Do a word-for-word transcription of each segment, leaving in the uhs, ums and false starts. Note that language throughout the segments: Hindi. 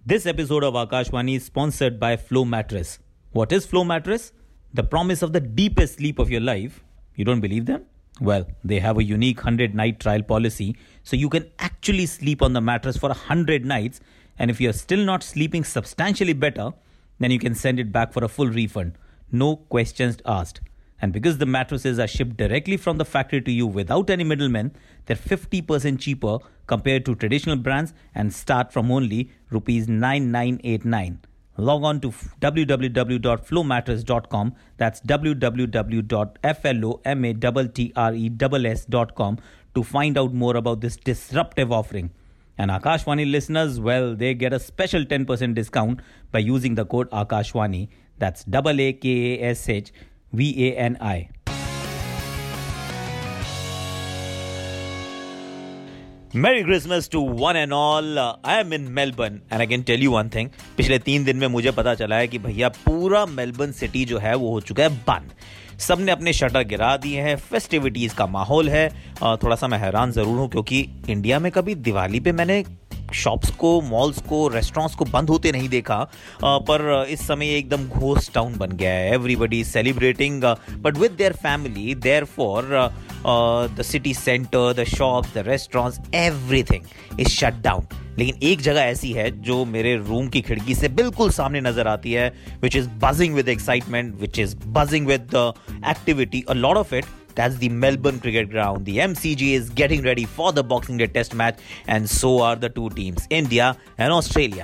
This episode of Akashvani is sponsored by Flow Mattress. What is Flow Mattress? The promise of the deepest sleep of your life. You don't believe them? Well, they have a unique one hundred night trial policy, so you can actually sleep on the mattress for one hundred nights, and if you're still not sleeping substantially better, then you can send it back for a full refund. No questions asked. And because the mattresses are shipped directly from the factory to you without any middlemen, they're fifty percent cheaper compared to traditional brands and start from only rupees nine nine eight nine. Log on to w w w dot flow mattress dot com. That's w w w dot flow mattress dot com to find out more about this disruptive offering. And Akashvani listeners, well, they get a special ten percent discount by using the code Akashvani. That's A A K A S H V A N I. Merry Christmas to one and all. Uh, I am in Melbourne and I can tell you one thing. पिछले तीन दिन में मुझे पता चला है कि भैया पूरा मेलबर्न सिटी जो है वो हो चुका है बंद. सब ने अपने शटर गिरा दिए हैं. फेस्टिविटीज का माहौल है. uh, थोड़ा सा मैं हैरान जरूर हूँ क्योंकि इंडिया में कभी दिवाली पे मैंने शॉप्स को, मॉल्स को, रेस्टोरेंट्स को बंद होते नहीं देखा, पर इस समय एकदम घोस्ट टाउन बन गया है. Everybody celebrating but with their family. Therefore the city centre, the shops, the restaurants, everything is shut down. लेकिन एक जगह ऐसी है जो मेरे रूम की खिड़की से बिल्कुल सामने नजर आती है, which is buzzing with excitement, which is buzzing with activity, a lot of it. That's the Melbourne Cricket Ground. The M C G is getting ready for the Boxing Day Test match, and so are the two teams, India and Australia.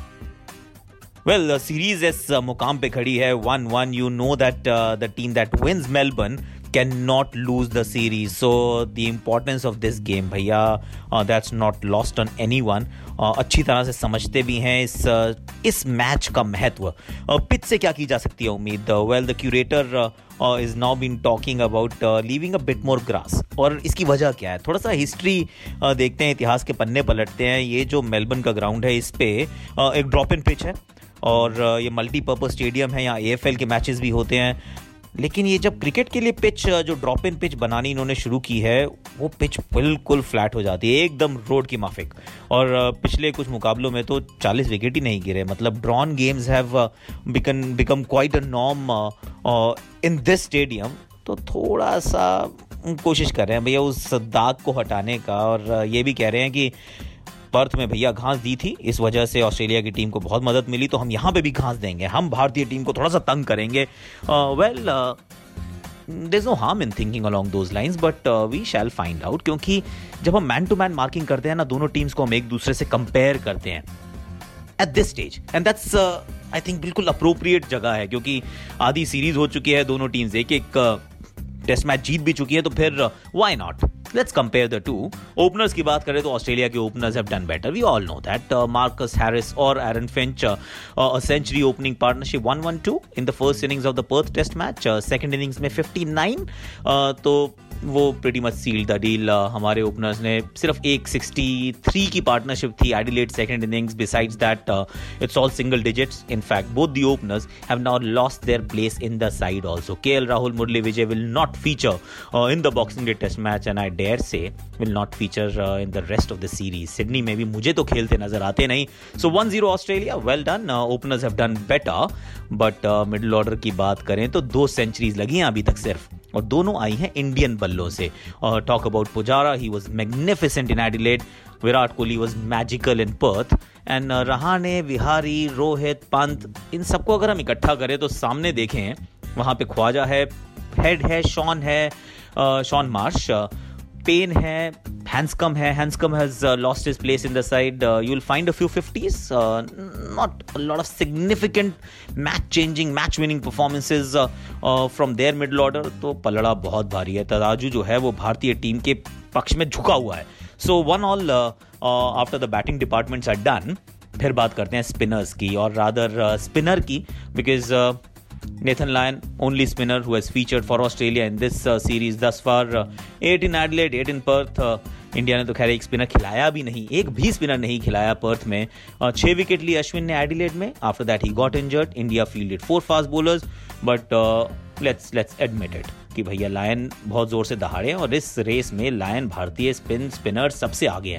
Well, the series is uh, मुकाम पे खड़ी है one one. You know that uh, the team that wins Melbourne cannot lose the series. So the importance of this game, भैया, uh, that's not lost on anyone. uh, अच्छी तरह से समझते भी हैं इस uh, इस मैच का महत्व. पिच uh, से क्या की जा सकती है उम्मीद? Well, the curator is now been talking about leaving a bit more grass. और इसकी वजह क्या है? थोड़ा सा हिस्ट्री uh, देखते हैं, इतिहास के पन्ने पलटते हैं. ये जो मेलबर्न का ग्राउंड है, इस पे uh, एक ड्रॉप इन पिच है और uh, ये मल्टीपर्पज स्टेडियम है. यहाँ ए एफ एल के मैचेस भी होते हैं. लेकिन ये जब क्रिकेट के लिए पिच, जो ड्रॉप इन पिच बनानी इन्होंने शुरू की है, वो पिच बिल्कुल फ्लैट हो जाती है, एकदम रोड की माफिक. और पिछले कुछ मुकाबलों में तो चालीस विकेट ही नहीं गिरे. मतलब drawn games have become become quite a norm in this stadium. तो थोड़ा सा कोशिश कर रहे हैं भैया उस दाग को हटाने का. और ये भी कह रहे हैं कि पर्थ में भैया घास दी थी, इस वजह से ऑस्ट्रेलिया की टीम को बहुत मदद मिली, तो हम यहाँ पे भी घास देंगे, हम भारतीय टीम को थोड़ा सा तंग करेंगे. Well, there is no harm in thinking along those lines, but we shall find out. क्योंकि जब हम मैन टू मैन मार्किंग करते हैं ना, दोनों टीम्स को हम एक दूसरे से कंपेयर करते हैं at this stage, and that's I think बिल्कुल अप्रोप्रिएट जगह है. क्योंकि आधी सीरीज हो चुकी है, दोनों टीम्स एक एक टेस्ट मैच जीत भी चुकी है, तो फिर why not, let's compare the two. Openers की बात करें तो ऑस्ट्रेलिया के openers have done better. We all know that. Marcus Harris और Aaron Finch, a century opening partnership one one two in the first innings of the Perth test match. Second innings में fifty-nine, uh, तो वो pretty much seal the deal. हमारे ओपनर्स ने सिर्फ एक sixty-three की पार्टनरशिप थी Adelaide second innings. Besides that it's all single digits. In fact both the openers have now lost their place in the side also. K L Rahul, Murali Vijay will not feature in the Boxing Day test match, and I dare say will not feature in the rest of the series. Sydney में भी मुझे तो खेलते नजर आते नहीं. So one zero Australia, well done. Openers have done better, but middle order की बात करें तो दो सेंचुरीज लगी हैं अभी तक सिर्फ, और दोनों आई हैं इंडियन बल्लों से. Talk about Pujara, he was magnificent in Adelaide. Virat Kohli was magical in Perth. And Rahane, Vihari, Rohit, Pant, इन सबको अगर हम इकट्ठा करें तो सामने देखें, वहां पे ख्वाजा है, हेड है, शॉन है, शॉन मार्श, पेन है, हैंड्सकम है. Handscomb has lost his place in the side. You will find a few fifties, not a lot of significant match changing, match winning performances from their middle order. तो पलड़ा बहुत भारी है. तराजू जो है वो भारतीय टीम के पक्ष में झुका हुआ है. So one all after the batting departments are done. फिर बात करते हैं स्पिनर्स की, और रादर स्पिनर की, because Nathan Lyon, only spinner who has featured for Australia in this uh, series thus far. Uh, eight in Adelaide, eight in Perth. Uh, India ने तो खैर एक स्पिनर खिलाया भी नहीं, एक भी स्पिनर नहीं खिलाया पर्थ में. uh, छह विकेट लिए अश्विन ने एडिलेड में. After that he got injured. India fielded four fast bowlers, but let's let's admit it कि भैया लायन बहुत जोर से दहाड़े हैं, और इस रेस में लायन भारतीय स्पिन स्पिनर सबसे आगे हैं.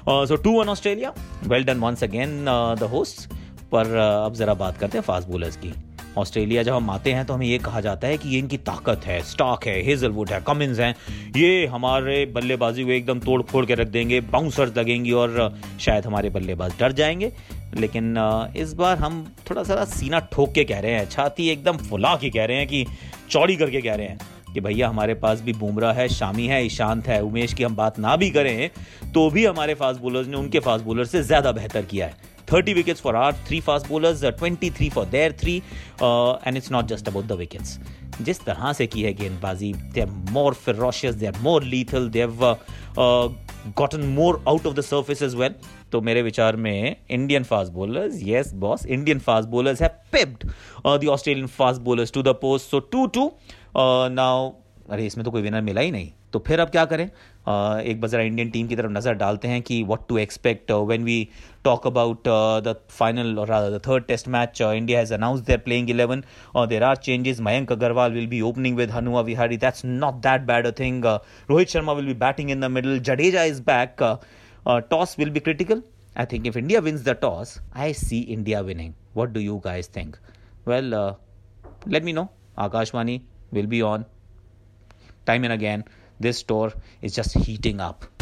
So two one Australia, well done once again the host. पर uh, अब जरा बात करते हैं फास्ट बॉलर्स की। ऑस्ट्रेलिया जब हम आते हैं तो हमें ये कहा जाता है कि ये इनकी ताकत है, स्टार्क है, हेजलवुड है, कमिंस हैं, ये हमारे बल्लेबाजी को एकदम तोड़ फोड़ के रख देंगे, बाउंसर्स लगेंगी और शायद हमारे बल्लेबाज डर जाएंगे। लेकिन इस बार हम थोड़ा सा सीना ठोक के कह रहे हैं, छाती एकदम फुला के कह रहे हैं, कि चौड़ी करके कह रहे हैं कि भैया हमारे पास भी बुमराह है, शामी है, ईशांत है, उमेश की हम बात ना भी करें तो भी हमारे फास्ट बॉलर्स ने उनके फास्ट बॉलर से ज़्यादा बेहतर किया है। thirty wickets for our three fast bowlers, uh, twenty-three for their three, uh, and it's not just about the wickets. जिस तरह से की है गेंदबाजी, they are more ferocious, they are more lethal, they have uh, uh, gotten more out of the surface as well. तो मेरे विचार में Indian fast bowlers, yes boss, Indian fast bowlers have pipped uh, the Australian fast bowlers to the post. So two two. Uh, now अरे इसमें तो कोई विनर मिला ही नहीं, तो फिर अब क्या करें? uh, एक बार जरा इंडियन टीम की तरफ नज़र डालते हैं कि what to expect when we talk about the final और the third test match. India has announced their playing eleven और there are changes. Mayank Agarwal will be opening with Hanuma Vihari, that's not that bad a thing. Rohit Sharma will be batting in the middle, Jadeja is back. Toss will be critical. I think if India wins the toss, I see India winning. What do you guys think? Well, uh, let me know. Akashvani will be on time and again. This store is just heating up.